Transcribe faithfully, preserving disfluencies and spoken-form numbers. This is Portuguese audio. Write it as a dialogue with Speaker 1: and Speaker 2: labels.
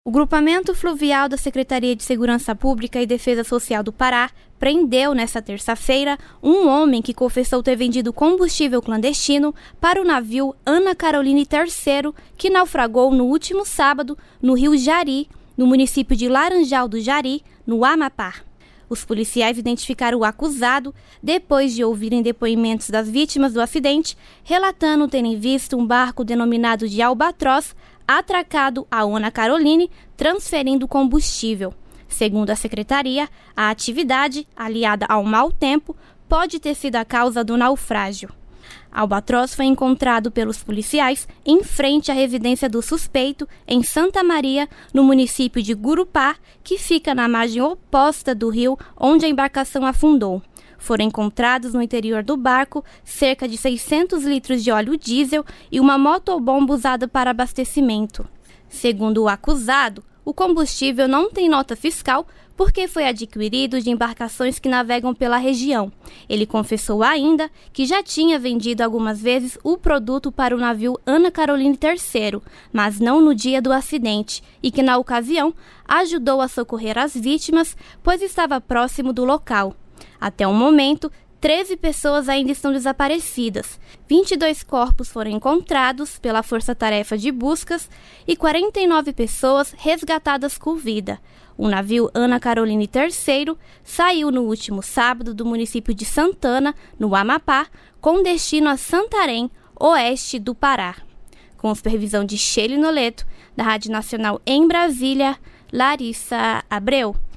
Speaker 1: O Grupamento Fluvial da Secretaria de Segurança Pública e Defesa Social do Pará prendeu, nesta terça-feira, um homem que confessou ter vendido combustível clandestino para o navio Ana Caroline terceiro, que naufragou no último sábado no rio Jari, no município de Laranjal do Jari, no Amapá. Os policiais identificaram o acusado depois de ouvirem depoimentos das vítimas do acidente, relatando terem visto um barco denominado de Albatroz atracado à Ana Caroline, transferindo combustível. Segundo a secretaria, a atividade, aliada ao mau tempo, pode ter sido a causa do naufrágio. Albatroz foi encontrado pelos policiais em frente à residência do suspeito, em Santa Maria, no município de Gurupá, que fica na margem oposta do rio onde a embarcação afundou. Foram encontrados no interior do barco cerca de seiscentos litros de óleo diesel e uma motobomba usada para abastecimento. Segundo o acusado, o combustível não tem nota fiscal porque foi adquirido de embarcações que navegam pela região. Ele confessou ainda que já tinha vendido algumas vezes o produto para o navio Ana Caroline terceiro, mas não no dia do acidente, e que na ocasião ajudou a socorrer as vítimas, pois estava próximo do local. Até o momento, treze pessoas ainda estão desaparecidas, vinte e dois corpos foram encontrados pela Força Tarefa de Buscas e quarenta e nove pessoas resgatadas com vida. O navio Ana Caroline terceiro saiu no último sábado do município de Santana, no Amapá, com destino a Santarém, oeste do Pará. Com supervisão de Sheila Noleto, da Rádio Nacional em Brasília, Larissa Abreu.